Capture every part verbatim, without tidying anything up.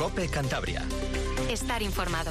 COPE Cantabria. Estar informado.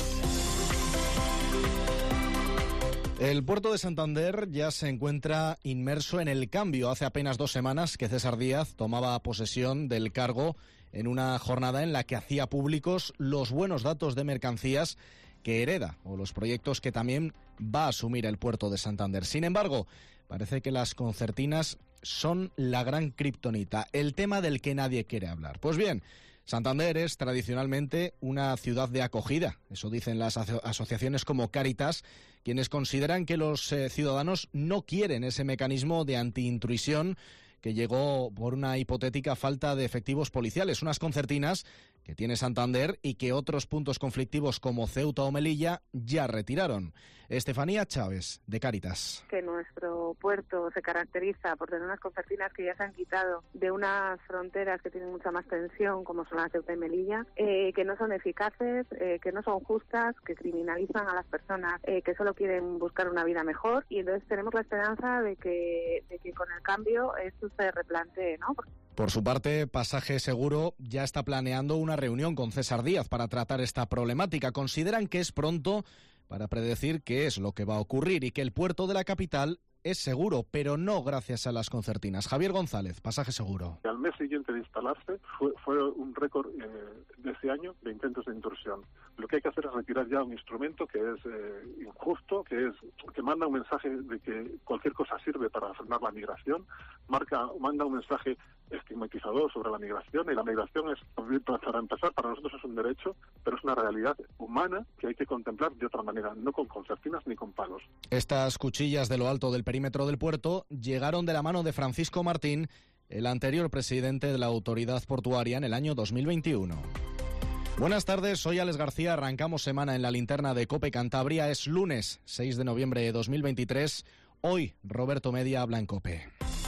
El puerto de Santander ya se encuentra inmerso en el cambio. Hace apenas dos semanas que César Díaz tomaba posesión del cargo en una jornada en la que hacía públicos los buenos datos de mercancías que hereda o los proyectos que también va a asumir el puerto de Santander. Sin embargo, parece que las concertinas son la gran kriptonita, el tema del que nadie quiere hablar. Pues bien, Santander es tradicionalmente una ciudad de acogida, eso dicen las aso- asociaciones como Cáritas, quienes consideran que los eh, ciudadanos no quieren ese mecanismo de antiintrusión que llegó por una hipotética falta de efectivos policiales, unas concertinas que tiene Santander y que otros puntos conflictivos como Ceuta o Melilla ya retiraron. Estefanía Chávez, de Cáritas. Que nuestro puerto se caracteriza por tener unas concertinas que ya se han quitado de unas fronteras que tienen mucha más tensión, como son la Ceuta y Melilla, eh, que no son eficaces, eh, que no son justas, que criminalizan a las personas eh, que solo quieren buscar una vida mejor, y entonces tenemos la esperanza de que, de que con el cambio esto se replantee, ¿no? Por su parte, Pasaje Seguro ya está planeando una reunión con César Díaz para tratar esta problemática. Consideran que es pronto para predecir qué es lo que va a ocurrir y que el puerto de la capital es seguro, pero no gracias a las concertinas. Javier González, Pasaje Seguro. Al mes siguiente de instalarse fue, fue un récord eh, de ese año de intentos de intrusión. Lo que hay que hacer es retirar ya un instrumento que es eh, injusto, que es que manda un mensaje de que cualquier cosa sirve para frenar la migración, marca, manda un mensaje estigmatizador sobre la migración, y la migración es, para empezar, para nosotros es un derecho, pero es una realidad humana que hay que contemplar de otra manera, no con concertinas ni con palos. Estas cuchillas de lo alto del perímetro del puerto llegaron de la mano de Francisco Martín, el anterior presidente de la autoridad portuaria en el año dos mil veintiuno. Buenas tardes, soy Alex García, arrancamos semana en la linterna de COPE Cantabria, es lunes seis de noviembre de dos mil veintitrés, hoy Roberto Media habla en COPE.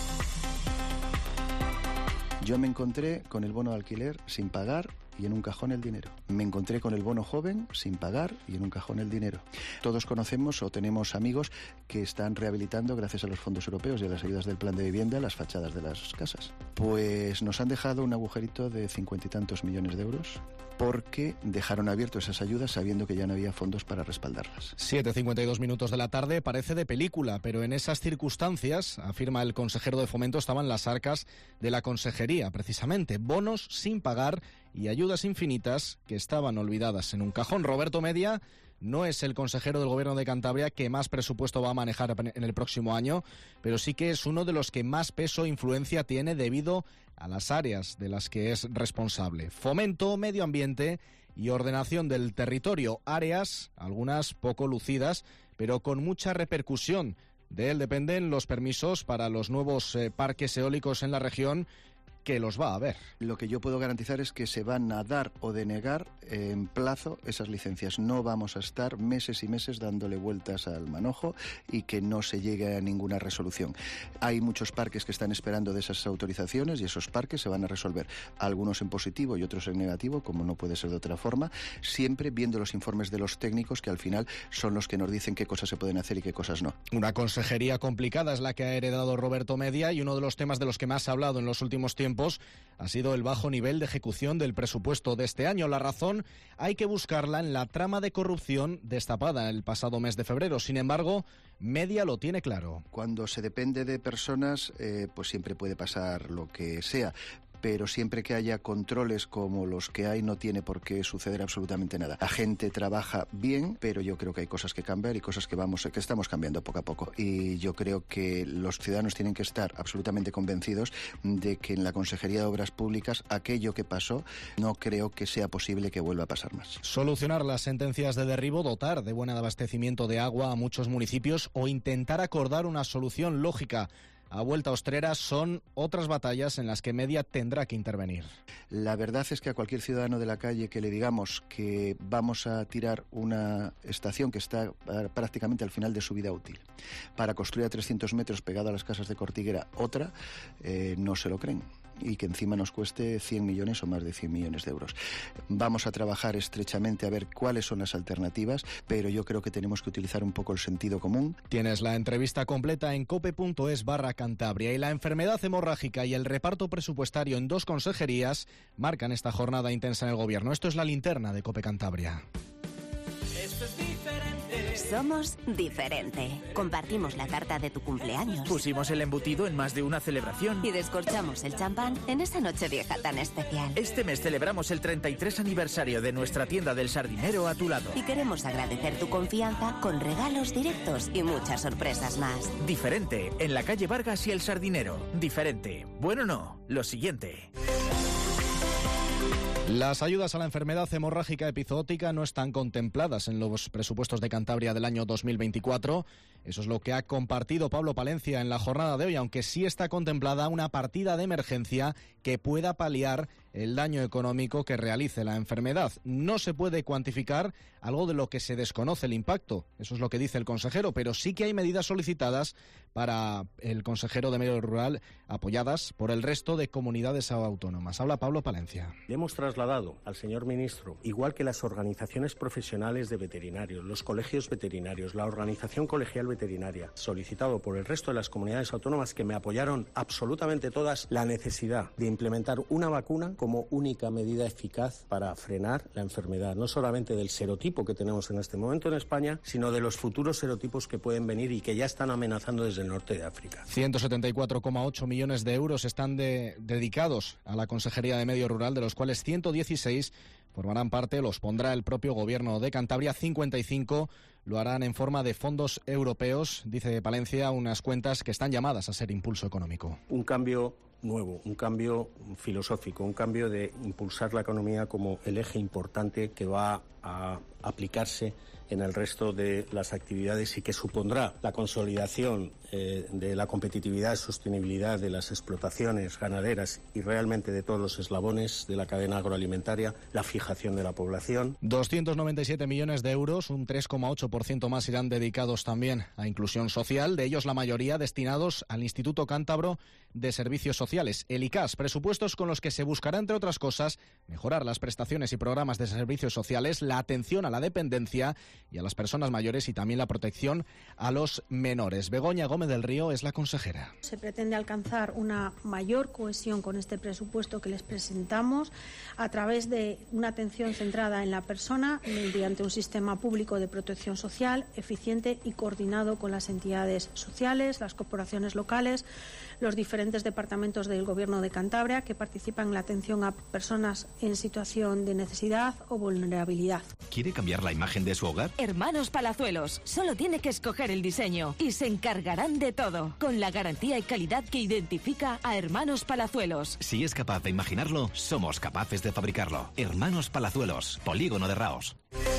Yo me encontré con el bono de alquiler sin pagar y en un cajón el dinero. Me encontré con el bono joven sin pagar y en un cajón el dinero. Todos conocemos o tenemos amigos que están rehabilitando, gracias a los fondos europeos y a las ayudas del plan de vivienda, las fachadas de las casas. Pues nos han dejado un agujerito de cincuenta y tantos millones de euros porque dejaron abierto esas ayudas sabiendo que ya no había fondos para respaldarlas. siete cincuenta y dos minutos de la tarde, parece de película, pero en esas circunstancias, afirma el consejero de Fomento, estaban las arcas de la consejería, precisamente, bonos sin pagar y ayudas infinitas que estaban olvidadas en un cajón. Roberto Media no es el consejero del Gobierno de Cantabria que más presupuesto va a manejar en el próximo año, pero sí que es uno de los que más peso e influencia tiene debido a las áreas de las que es responsable. Fomento, medio ambiente y ordenación del territorio, áreas, algunas poco lucidas, pero con mucha repercusión. De él dependen los permisos para los nuevos eh, parques eólicos en la región, que los va a haber. Lo que yo puedo garantizar es que se van a dar o denegar en plazo esas licencias. No vamos a estar meses y meses dándole vueltas al manojo y que no se llegue a ninguna resolución. Hay muchos parques que están esperando de esas autorizaciones y esos parques se van a resolver. Algunos en positivo y otros en negativo, como no puede ser de otra forma, siempre viendo los informes de los técnicos, que al final son los que nos dicen qué cosas se pueden hacer y qué cosas no. Una consejería complicada es la que ha heredado Roberto Media, y uno de los temas de los que más ha hablado en los últimos tiempos ha sido el bajo nivel de ejecución del presupuesto de este año. La razón hay que buscarla en la trama de corrupción destapada el pasado mes de febrero. Sin embargo, Media lo tiene claro. Cuando se depende de personas, eh, pues siempre puede pasar lo que sea. Pero siempre que haya controles como los que hay, no tiene por qué suceder absolutamente nada. La gente trabaja bien, pero yo creo que hay cosas que cambiar y cosas que vamos, que estamos cambiando poco a poco. Y yo creo que los ciudadanos tienen que estar absolutamente convencidos de que en la Consejería de Obras Públicas aquello que pasó no creo que sea posible que vuelva a pasar más. Solucionar las sentencias de derribo, dotar de buen abastecimiento de agua a muchos municipios o intentar acordar una solución lógica a vuelta ostrera son otras batallas en las que Media tendrá que intervenir. La verdad es que a cualquier ciudadano de la calle que le digamos que vamos a tirar una estación que está prácticamente al final de su vida útil para construir a trescientos metros pegado a las casas de Cortiguera otra, eh, no se lo creen. y que encima nos cueste cien millones o más de cien millones de euros. Vamos a trabajar estrechamente a ver cuáles son las alternativas, pero yo creo que tenemos que utilizar un poco el sentido común. Tienes la entrevista completa en cope.es barra Cantabria. Y la enfermedad hemorrágica y el reparto presupuestario en dos consejerías marcan esta jornada intensa en el gobierno. Esto es la linterna de Cope Cantabria. Esto es diferente. Somos diferente. Compartimos la tarta de tu cumpleaños. Pusimos el embutido en más de una celebración. Y descorchamos el champán en esa noche vieja tan especial. Este mes celebramos el treinta y tres aniversario de nuestra tienda del Sardinero a tu lado. Y queremos agradecer tu confianza con regalos directos y muchas sorpresas más. Diferente, en la calle Vargas y el Sardinero. Diferente. Bueno, no. Lo siguiente. Las ayudas a la enfermedad hemorrágica epizootica no están contempladas en los presupuestos de Cantabria del año dos mil veinticuatro. Eso es lo que ha compartido Pablo Palencia en la jornada de hoy, aunque sí está contemplada una partida de emergencia que pueda paliar el daño económico que realice la enfermedad. No se puede cuantificar algo de lo que se desconoce el impacto, eso es lo que dice el consejero, pero sí que hay medidas solicitadas para el consejero de Medio Rural apoyadas por el resto de comunidades autónomas. Habla Pablo Palencia. Le hemos trasladado al señor ministro, igual que las organizaciones profesionales de veterinarios, los colegios veterinarios, la organización colegial veterinaria, solicitado por el resto de las comunidades autónomas que me apoyaron absolutamente todas, la necesidad de implementar una vacuna como única medida eficaz para frenar la enfermedad, no solamente del serotipo que tenemos en este momento en España, sino de los futuros serotipos que pueden venir y que ya están amenazando desde el norte de África. ciento setenta y cuatro coma ocho millones de euros están de, dedicados a la Consejería de Medio Rural, de los cuales ciento dieciséis formarán parte, los pondrá el propio Gobierno de Cantabria, cincuenta y cinco lo harán en forma de fondos europeos, dice Palencia, unas cuentas que están llamadas a ser impulso económico. Un cambio nuevo, un cambio filosófico, un cambio de impulsar la economía como el eje importante que va a aplicarse en el resto de las actividades y que supondrá la consolidación eh, de la competitividad y sostenibilidad de las explotaciones ganaderas y realmente de todos los eslabones de la cadena agroalimentaria, la fijación de la población. doscientos noventa y siete millones de euros, un tres coma ocho por ciento más irán dedicados también a inclusión social, de ellos la mayoría destinados al Instituto Cántabro de Servicios Sociales, el I C A S, presupuestos con los que se buscará, entre otras cosas, mejorar las prestaciones y programas de servicios sociales, la atención a la dependencia y a las personas mayores y también la protección a los menores. Begoña Gómez del Río es la consejera. Se pretende alcanzar una mayor cohesión con este presupuesto que les presentamos a través de una atención centrada en la persona mediante un sistema público de protección social eficiente y coordinado con las entidades sociales, las corporaciones locales, los diferentes departamentos del Gobierno de Cantabria que participan en la atención a personas en situación de necesidad o vulnerabilidad. ¿Quiere cambiar la imagen de su hogar? Hermanos Palazuelos, solo tiene que escoger el diseño y se encargarán de todo, con la garantía y calidad que identifica a Hermanos Palazuelos. Si es capaz de imaginarlo, somos capaces de fabricarlo. Hermanos Palazuelos, Polígono de Raos.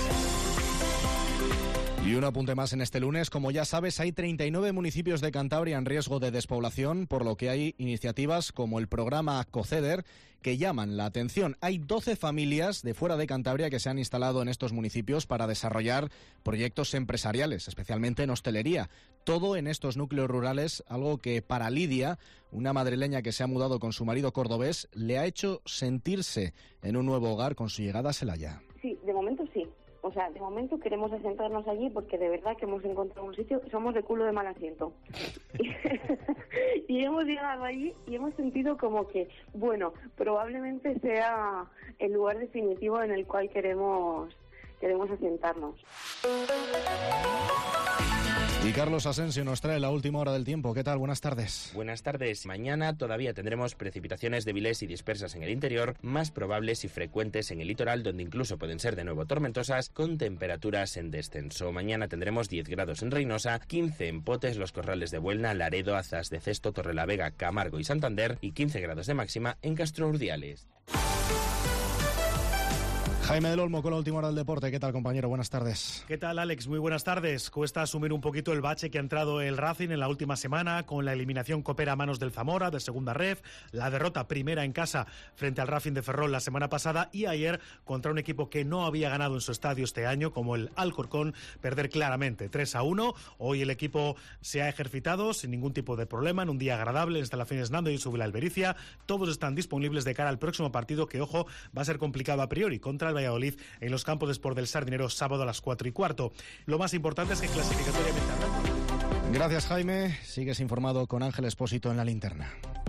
Y un apunte más en este lunes. Como ya sabes, hay treinta y nueve municipios de Cantabria en riesgo de despoblación, por lo que hay iniciativas como el programa COCEDER que llaman la atención. Hay doce familias de fuera de Cantabria que se han instalado en estos municipios para desarrollar proyectos empresariales, especialmente en hostelería. Todo en estos núcleos rurales, algo que para Lidia, una madrileña que se ha mudado con su marido cordobés, le ha hecho sentirse en un nuevo hogar con su llegada a Celaya. Sí, de momento sí. O sea, de momento queremos asentarnos allí porque de verdad que hemos encontrado un sitio que somos de culo de mal asiento. Y hemos llegado allí y hemos sentido como que, bueno, probablemente sea el lugar definitivo en el cual queremos, queremos asentarnos. Y Carlos Asensio nos trae la última hora del tiempo. ¿Qué tal? Buenas tardes. Buenas tardes. Mañana todavía tendremos precipitaciones débiles y dispersas en el interior, más probables y frecuentes en el litoral, donde incluso pueden ser de nuevo tormentosas, con temperaturas en descenso. Mañana tendremos diez grados en Reynosa, quince en Potes, Los Corrales de Buelna, Laredo, Azas de Cesto, Torrelavega, Camargo y Santander y quince grados de máxima en Castro Urdiales. Jaime del Olmo con la última hora del deporte. ¿Qué tal, compañero? Buenas tardes. ¿Qué tal, Alex? Muy buenas tardes. Cuesta asumir un poquito el bache que ha entrado el Racing en la última semana con la eliminación copera a manos del Zamora de segunda ref, la derrota primera en casa frente al Racing de Ferrol la semana pasada y ayer contra un equipo que no había ganado en su estadio este año como el Alcorcón, perder claramente tres a uno. Hoy el equipo se ha ejercitado sin ningún tipo de problema en un día agradable en instalaciones Nando y Subila Albericia. Todos están disponibles de cara al próximo partido que, ojo, va a ser complicado a priori contra el Valladolid en los campos de Sport del Sardinero sábado a las cuatro y cuarto. Lo más importante es que clasificatoriamente hablando... Gracias, Jaime. Sigues informado con Ángel Expósito en La Linterna.